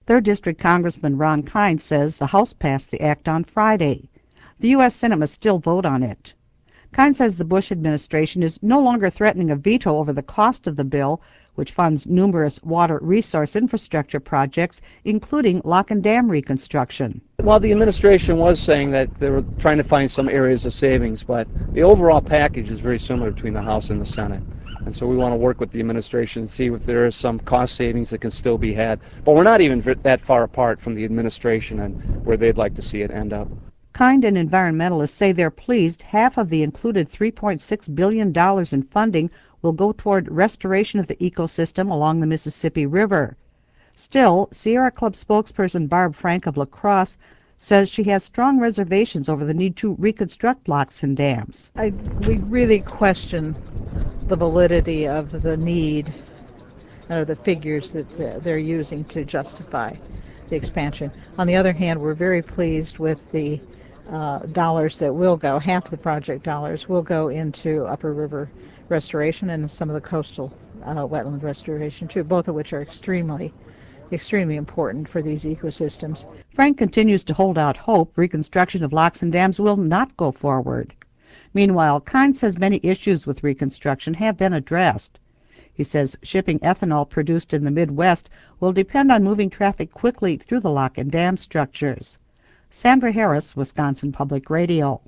3rd District Congressman Ron Kind says the House passed the act on Friday. The U.S. Senate must still vote on it. Kind says the Bush administration is no longer threatening a veto over the cost of the bill, which funds numerous water resource infrastructure projects, including lock and dam reconstruction. While the administration was saying that they were trying to find some areas of savings, but the overall package is very similar between the House and the Senate. And so we want to work with the administration and see if there is some cost savings that can still be had. But we're not even that far apart from the administration and where they'd like to see it end up. Kind and environmentalists say they're pleased half of the included $3.6 billion in funding will go toward restoration of the ecosystem along the Mississippi River. Still, Sierra Club spokesperson Barb Frank of La Crosse says she has strong reservations over the need to reconstruct locks and dams. We really question the validity of the need or the figures that they're using to justify the expansion. On the other hand, we're very pleased with the dollars that will go, half the project dollars will go into upper river restoration and some of the coastal wetland restoration too, both of which are extremely important for these ecosystems. Frank continues to hold out hope reconstruction of locks and dams will not go forward. Meanwhile, Kind says many issues with reconstruction have been addressed. He says shipping ethanol produced in the Midwest will depend on moving traffic quickly through the lock and dam structures. Sandra Harris, Wisconsin Public Radio.